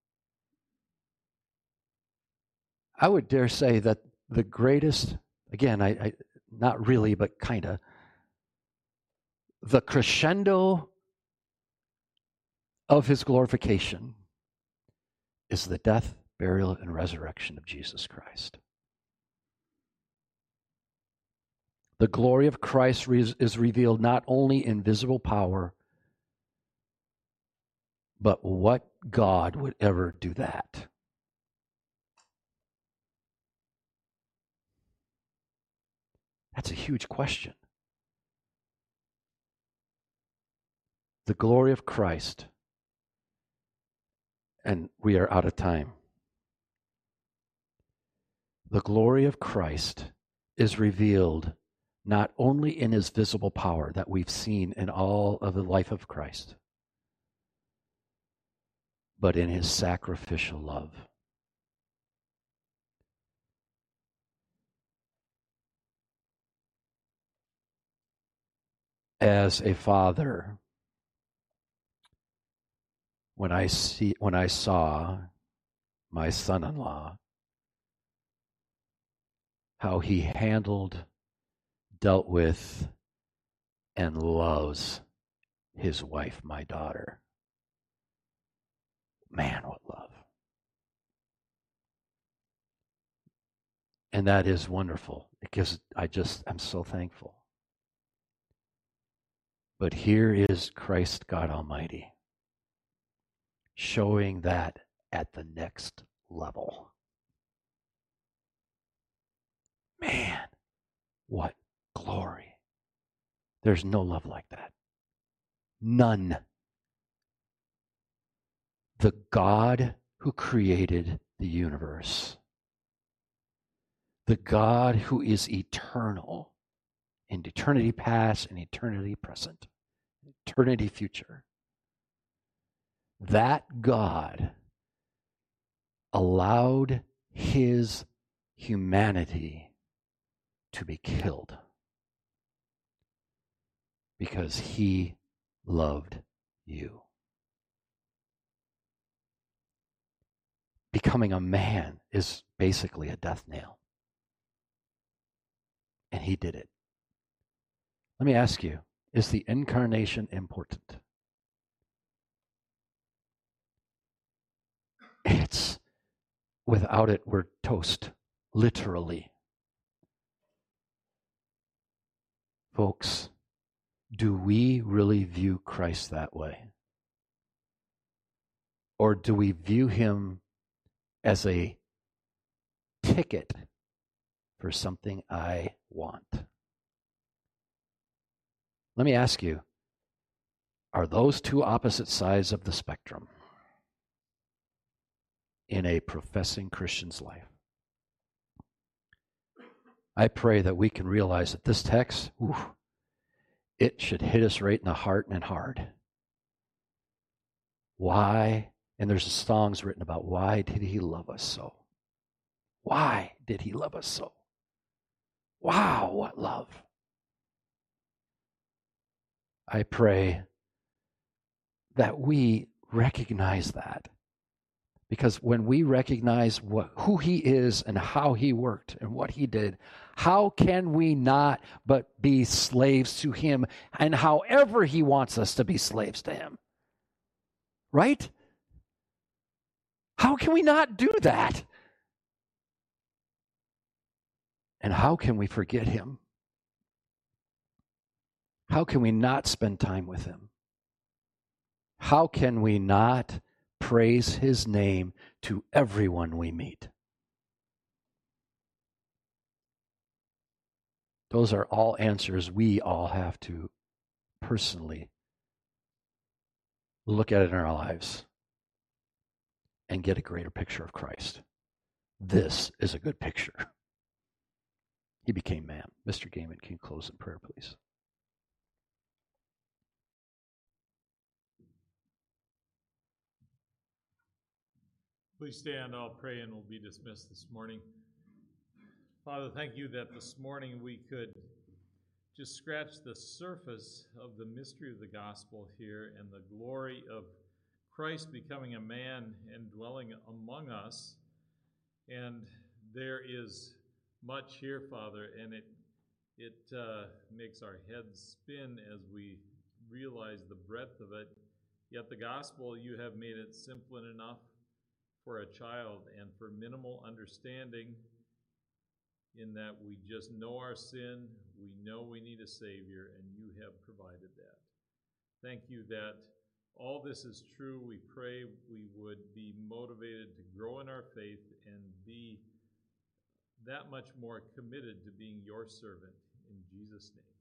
I would dare say that the greatest, again, I, I not really, but kind of, the crescendo of his glorification is the death, burial, and resurrection of Jesus Christ. The glory of Christ is revealed not only in visible power, but what God would ever do that? That's a huge question. The glory of Christ. And we are out of time. The glory of Christ is revealed not only in his visible power that we've seen in all of the life of Christ, but in his sacrificial love. As a father, when I see when I saw my son-in-law, how he handled, dealt with, and loves his wife, my daughter. Man, what love. And that is wonderful, because I just, I'm so thankful. But here is Christ God Almighty showing that at the next level. Man, what glory. There's no love like that. None. The God who created the universe, the God who is eternal, in eternity past and eternity present, eternity future, that God allowed his humanity to be killed because he loved you. Becoming a man is basically a death nail. And he did it. Let me ask you, is the incarnation important? It's, without it, we're toast, literally. Folks, do we really view Christ that way? Or do we view him as a ticket for something I want? Let me ask you, are those two opposite sides of the spectrum in a professing Christian's life? I pray that we can realize that this text, ooh, it should hit us right in the heart and hard. Why? And there's songs written about why did he love us so? Why did he love us so? Wow, what love. I pray that we recognize that. Because when we recognize what, who he is and how he worked and what he did, how can we not but be slaves to him and however he wants us to be slaves to him? Right? How can we not do that? And how can we forget him? How can we not spend time with him? How can we not praise his name to everyone we meet? Those are all answers we all have to personally look at it in our lives and get a greater picture of Christ. This is a good picture. He became man. Mister Gaiman, can you close in prayer, please? Please stand, I'll pray, and we'll be dismissed this morning. Father, thank you that this morning we could just scratch the surface of the mystery of the gospel here and the glory of Christ becoming a man and dwelling among us. And there is much here, Father, and it it uh, makes our heads spin as we realize the breadth of it. Yet the gospel, you have made it simple enough for a child and for minimal understanding, in that we just know our sin, we know we need a Savior, and you have provided that. Thank you that all this is true. We pray we would be motivated to grow in our faith and be that much more committed to being your servant. In Jesus' name.